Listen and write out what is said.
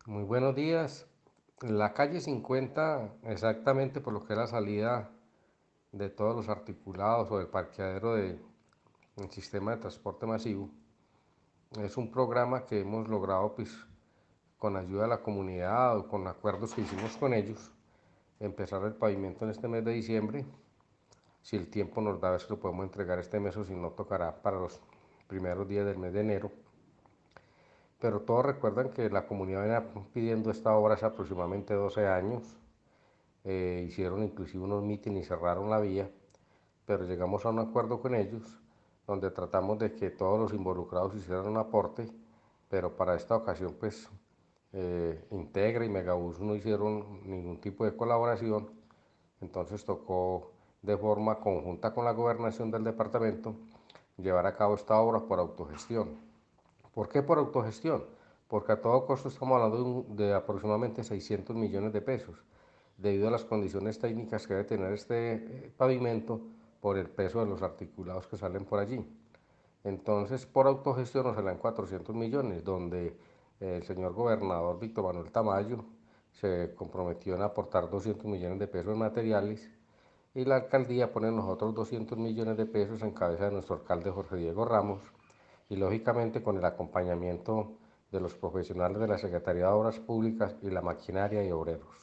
Muy buenos días. La calle 50, exactamente por lo que es la salida de todos los articulados o del parqueadero del sistema de transporte masivo, es un programa que hemos logrado pues, con ayuda de la comunidad o con acuerdos que hicimos con ellos, empezar el pavimento en este mes de diciembre. Si el tiempo nos da, a ver si lo podemos entregar este mes o si no, tocará para los primeros días del mes de enero. Pero todos recuerdan que la comunidad venía pidiendo esta obra hace aproximadamente 12 años. Hicieron inclusive unos mítines y cerraron la vía, pero llegamos a un acuerdo con ellos donde tratamos de que todos los involucrados hicieran un aporte, pero para esta ocasión pues Integra y Megabús no hicieron ningún tipo de colaboración, entonces tocó de forma conjunta con la gobernación del departamento llevar a cabo esta obra por autogestión. ¿Por qué por autogestión? Porque a todo costo estamos hablando de aproximadamente 600 millones de pesos, debido a las condiciones técnicas que debe tener este pavimento por el peso de los articulados que salen por allí. Entonces, por autogestión nos salen 400 millones, donde el señor gobernador Víctor Manuel Tamayo se comprometió en aportar 200 millones de pesos en materiales y la alcaldía pone los otros 200 millones de pesos en cabeza de nuestro alcalde Jorge Diego Ramos y lógicamente con el acompañamiento de los profesionales de la Secretaría de Obras Públicas y la maquinaria y obreros.